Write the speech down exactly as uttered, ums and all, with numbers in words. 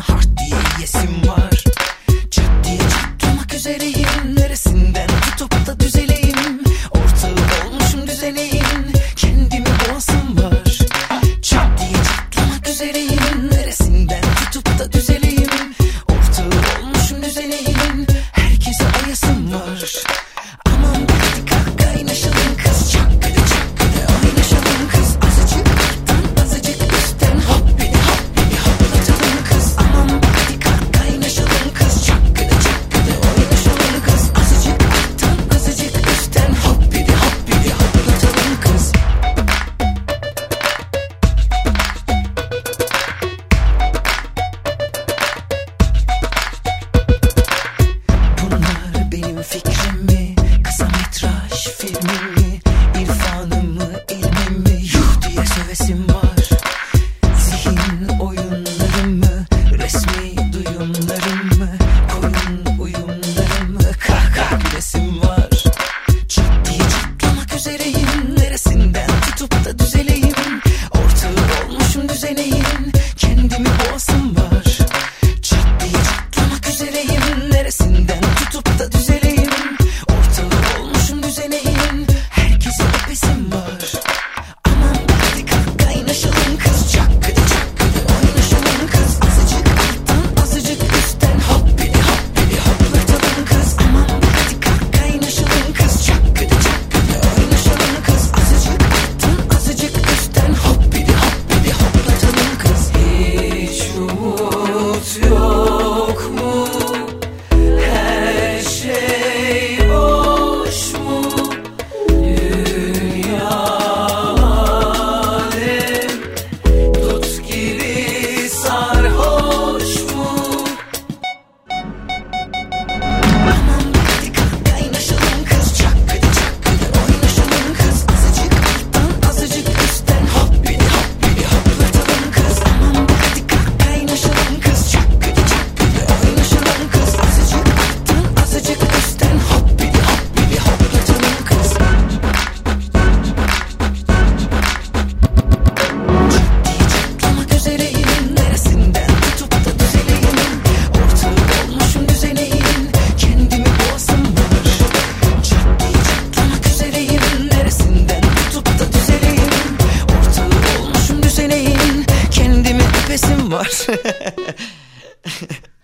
hard diye yesim var. Çat diye çatlamak üzereyim. Neresinden tutup da düzeleyim. Ortağı olmuşum düzeneyim. Kendimi boğasım var. Çat diye çatlamak üzereyim. Neresinden tutup da düzeleyim. Ortağı olmuşum düzeneyim. Herkese ayasım var. Aman hadi kalk kaynaşalım kız. Çakkıdı çakkıdı oynaşalım kız. Azıcık alttan azıcık üstten hoppidi hoppidi hoplatalım kız. Aman hadi kalk kaynaşalım kız. Çakkıdı çakkıdı oynaşalım kız. Azıcık alttan azıcık üstten hoppidi hoppidi hoplatalım kız. Bunlar benim fikrim mi? Kısa metraj filmim mi? İrfanım mı, ilmim mi? Yuh diye sövesim var. Zihin oyunlarım mı? Resmi duyumlarım mı? Koyun uyumlarım mı? Kahkaha gülesim var. Çat diye çatlamak üzereyim. Neresinden tutup da düzeleyim. Ortağı olmuşum düzeneyim. Kendimi boğasım var. Çat diye çatlamak üzereyim. Neresinden tutup da düzeleyim. Ortağı olmuşum düzeneyim. Herkese öpesim var. Aman hadi kalk kaynaşalım kız. Çakkıdı çakkıdı oynaşalım kız. Azıcık alttan azıcık üstten hoppidi hoppidi hoplatalım kız. Aman hadi kalk kaynaşalım kız. Çakkıdı çakkıdı oynaşalım kız. Azıcık alttan azıcık üstten hoppidi hoppidi hoplatalım kız. Hiç umut yok mu? Her şey boş mu? Dünya alem dut gibi sarhoş mu? Aman hadi kalk kaynaşalım kız. Çakkıdı çakkıdı oynaşalım kız. Azıcık alttan azıcık üstten hoppidi hoppidi hoplatalım kız. Aman hadi kalk kaynaşalım kız. Çakkıdı çakkıdı oynaşalım kız. Azıcık alttan azıcık üstten hoppidi hoppidi hoplatalım kız. Çatlamak üzereyim. Neresinden tutup da düzeleyim. Ortağı olmuşum düzeneyim. Kendimi boğasım var. Çat diye çatlamak üzereyim. Neresinden tutup da düzeleyim. Ortağı olmuşum düzeneyim. Kendimi öpesim var.